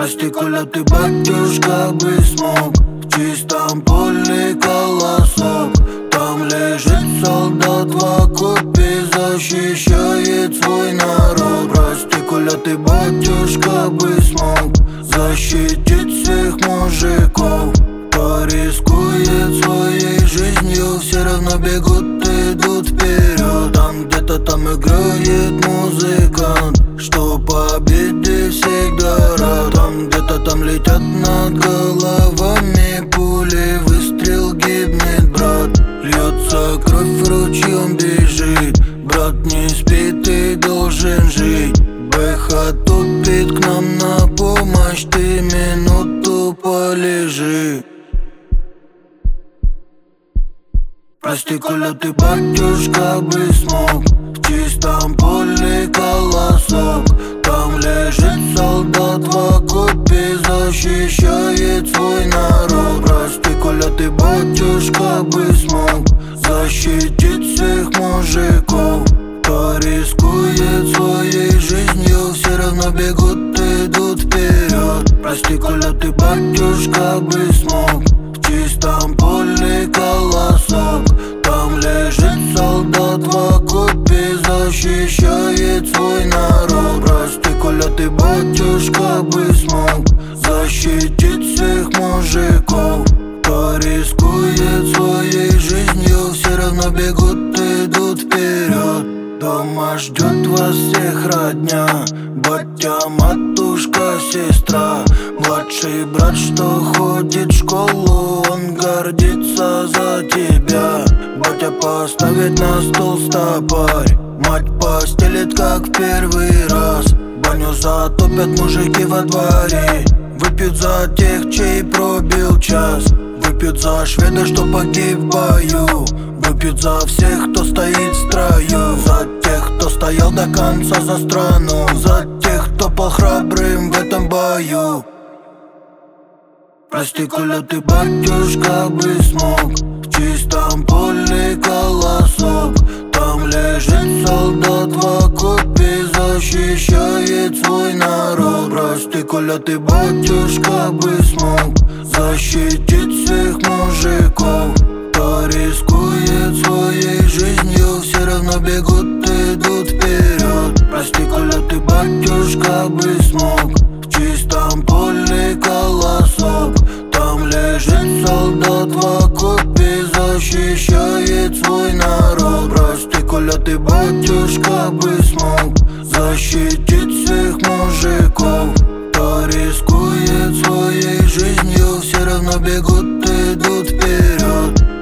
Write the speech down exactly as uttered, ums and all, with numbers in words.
Прости, Коля, ты, батюшка, бы смог в чистом поле колосок. Там лежит солдат в окопе, защищает свой народ. Прости, Коля, ты, батюшка, бы смог защитить всех мужиков. Кто рискует своей жизнью, все равно бегут, идут вперед. Там где-то там играет музыкант, что победе всегда рад. Там где-то там летят над головами пули, выстрел, гибнет брат. Льется кровь, ручьем бежит, брат не спит, ты должен жить. Бэха топит к нам на помощь, ты минуту полежи. Прости, Коля, ты, батюшка, бы смог в чистом поле колосок. Там лежит солдат в окопе, защищает свой народ. Прости, Коля, ты, батюшка, бы смог защитить всех мужиков. Кто рискует своей жизнью, все равно бегут, идут вперед. Прости, Коля, ты, батюшка, бы смог в чистом поле колосок. Там лежит солдат в окопе, защищает свой народ. Прости, Коля, ты, батюшка, бы смог защитить всех мужиков. Кто рискует своей жизнью, все равно бегут, идут вперед. Дома ждет вас всех родня, батя, матушка, сестра. Младший брат, что ходит в школу, он гордится за тебя. Батя поставит на стол стопарь, мать постелит, как в первый раз. Баню затопят мужики во дворе, выпьют за тех, чей пробил час. Выпьют за шведа, что погиб в бою, выпьют за всех, кто стоит в строю. За тех, кто стоял до конца за страну, за тех, кто пал храбрым в этом бою. Прости, Коля, ты, батюшка, бы смог в чистом поле колосок. Там лежит солдат в окопе, защищает свой народ. Прости, Коля, ты, батюшка, бы смог защитить всех мужиков. Кто рискует своей жизнью, все равно бегут, идут вперед. Прости, Коля, ты, батюшка, бы смог в чистом поле колосок. Там лежит солдат в окопе, защищает свой народ. Прости, Коля, ты, батюшка, бы смог защитить всех мужиков. Кто рискует своей жизнью, все равно бегут, идут вперед.